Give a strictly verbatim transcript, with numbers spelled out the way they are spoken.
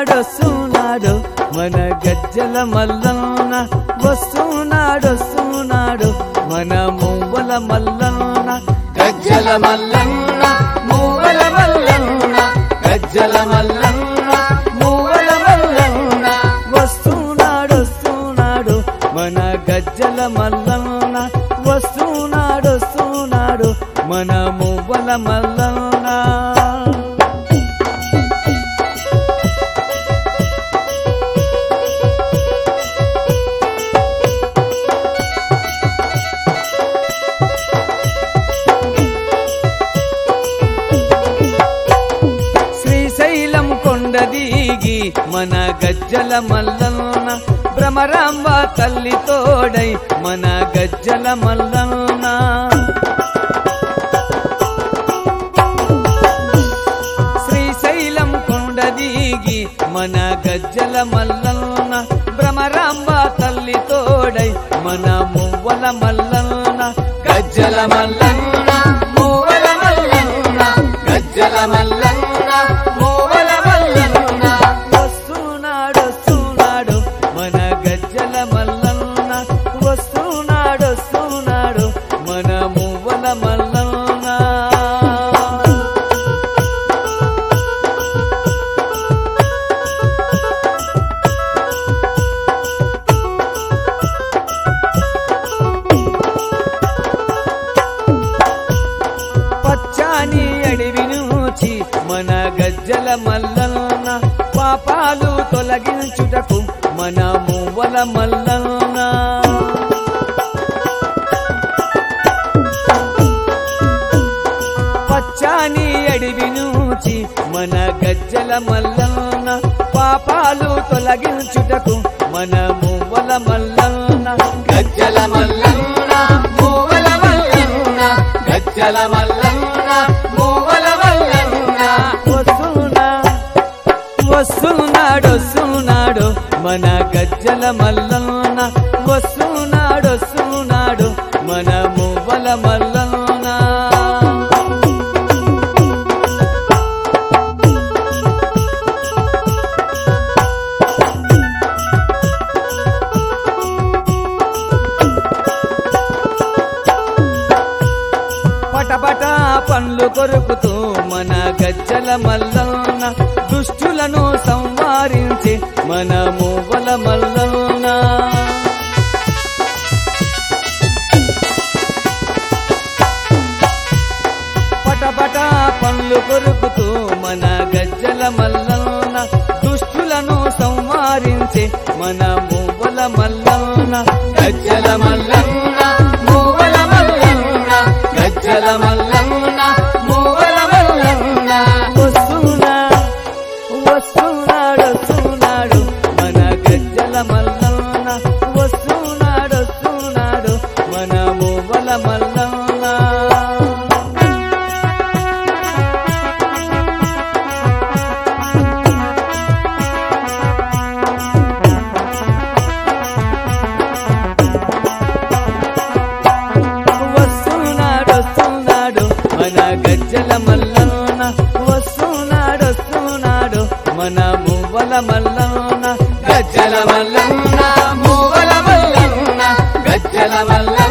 వస్తున్నాడు వస్తున్నాడు మన గజ్జల మల్లన్న వస్తున్నాడు వస్తున్నాడు మన మువ్వల మల్లన్న గజ్జల మల్లన్న మువ్వల మల్లన్న గజ్జల మల్లన్న మువ్వల మల్లన్న వస్తున్నాడు వస్తున్నాడు మన గజ్జల మల్లన్న వస్తున్నాడు వస్తున్నాడు మన మువ్వల మల్లన్న దిగి మన గజ్జల మల్లన్న భ్రమరాంబ తల్లి తోడై మన గజ్జల మల్లన్న శ్రీశైలం కొండ దిగి మన గజ్జల మల్లన్న భ్రమరాంబ తల్లి తోడై మన మువ్వల మల్లన్న గజ్జల మల్లన్న మువ్వల మల్లన్న గజ్జల మల్లన్న మన గజ్జల మల్లన్న పాపాలు తొలగించుటకు మన మువ్వల మల్లన్న పచ్చాని అడివి నుంచి మన గజ్జల మల్లన్న పాపాలు తొలగించుటకు మన మువ్వల మల్లన్న గజ్జల మల్లన్న మువ్వల మల్లన్న గజ్జల మల్లన్న మువ్వల మల్లన్న వస్తున్నాడు వస్తున్నాడు మన గజ్జల మల్లన్న వస్తున్నాడు వస్తున్నాడు మన మువ్వల మల్లన్న పటపట పండ్లు కొరుకుతూ మన గజ్జల మల్లన్న దుష్టులను సంవారించి మన మువ్వల మల్లన్న పటపట పండ్లు కొరుకుతూ మన గజ్జల మల్లన్న దుష్టులను సంవారించి మన మువ్వల మల్లన్న గజ్జల మల్లన్న మువ్వల మల్లన్న గజ్జల మల్లన్న మువ్వల మల్లన్న వస్తున్నా వస్తున్నాడు వస్తున్నాడు మన గజ్జల మల్లన్న వస్తున్నాడు వస్తున్నాడు మన మువ్వల మల్లన్న వస్తున్నాడు వస్తున్నాడు మన గజ్జల మల్లన్న వస్తున్నాడు వస్తున్నాడు మన మువ్వల మల్లన్న గజ్జల మల్లన్న మువ్వల మల్లన్న గజ్జల మల్లన్న